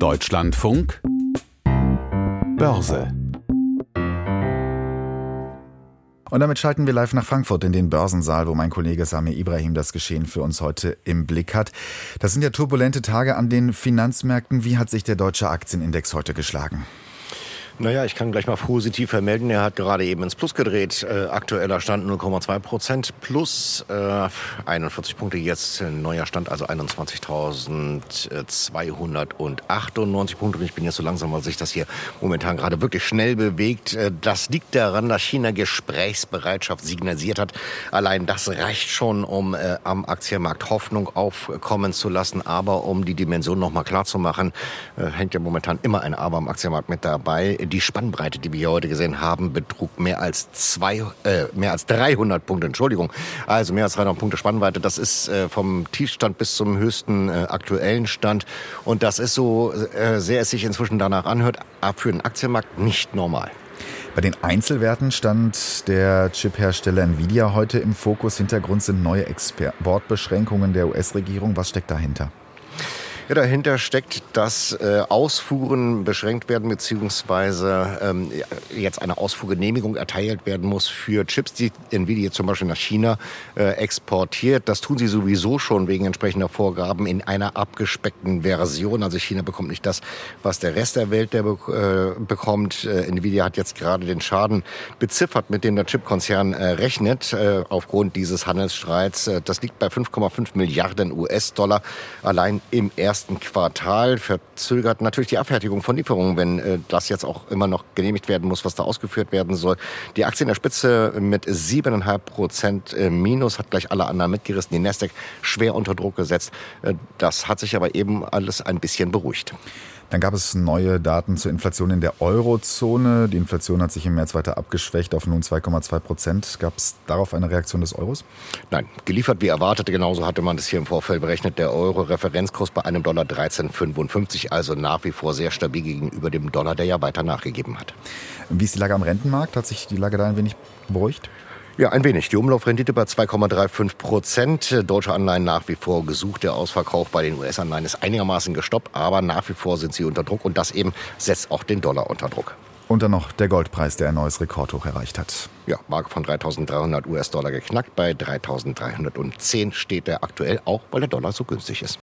Deutschlandfunk Börse. Und damit schalten wir live nach Frankfurt in den Börsensaal, wo mein Kollege Samir Ibrahim das Geschehen für uns heute im Blick hat. Das sind ja turbulente Tage an den Finanzmärkten. Wie hat sich der deutsche Aktienindex heute geschlagen? Naja, ich kann gleich mal positiv vermelden. Er hat gerade eben ins Plus gedreht. Aktueller Stand 0,2% plus 41 Punkte jetzt. Neuer Stand also 21.298 Punkte. Und ich bin jetzt so langsam, weil sich das hier momentan gerade wirklich schnell bewegt. Das liegt daran, dass China Gesprächsbereitschaft signalisiert hat. Allein das reicht schon, um am Aktienmarkt Hoffnung aufkommen zu lassen. Aber um die Dimension nochmal klar zu machen, hängt ja momentan immer ein Aber am Aktienmarkt mit dabei. Die Spannbreite, die wir hier heute gesehen haben, betrug mehr als 300 Punkte. Also mehr als 300 Punkte Spannbreite. Das ist vom Tiefstand bis zum höchsten aktuellen Stand. Und das ist so sehr es sich inzwischen danach anhört, für den Aktienmarkt nicht normal. Bei den Einzelwerten stand der Chiphersteller Nvidia heute im Fokus. Hintergrund sind neue Exportbeschränkungen der US-Regierung. Was steckt dahinter? Ja, dahinter steckt, dass Ausfuhren beschränkt werden, beziehungsweise jetzt eine Ausfuhrgenehmigung erteilt werden muss für Chips, die Nvidia zum Beispiel nach China exportiert. Das tun sie sowieso schon wegen entsprechender Vorgaben in einer abgespeckten Version. Also China bekommt nicht das, was der Rest der Welt bekommt. Nvidia hat jetzt gerade den Schaden beziffert, mit dem der Chipkonzern rechnet aufgrund dieses Handelsstreits. Das liegt bei 5,5 Milliarden US-Dollar allein im ersten Quartal. Verzögert natürlich die Abfertigung von Lieferungen, wenn das jetzt auch immer noch genehmigt werden muss, was da ausgeführt werden soll. Die Aktie in der Spitze mit 7,5% Minus, hat gleich alle anderen mitgerissen. Die Nasdaq schwer unter Druck gesetzt. Das hat sich aber eben alles ein bisschen beruhigt. Dann gab es neue Daten zur Inflation in der Eurozone. Die Inflation hat sich im März weiter abgeschwächt auf nun 2,2%. Gab es darauf eine Reaktion des Euros? Nein, geliefert wie erwartet. Genauso hatte man das hier im Vorfeld berechnet. Der Euro-Referenzkurs bei einem Dollar 13,55, also nach wie vor sehr stabil gegenüber dem Dollar, der ja weiter nachgegeben hat. Wie ist die Lage am Rentenmarkt? Hat sich die Lage da ein wenig beruhigt? Ja, ein wenig. Die Umlaufrendite bei 2,35%. Deutsche Anleihen nach wie vor gesucht. Der Ausverkauf bei den US-Anleihen ist einigermaßen gestoppt, aber nach wie vor sind sie unter Druck und das eben setzt auch den Dollar unter Druck. Und dann noch der Goldpreis, der ein neues Rekordhoch erreicht hat. Ja, Marke von 3.300 US-Dollar geknackt. Bei 3.310 steht er aktuell, auch weil der Dollar so günstig ist.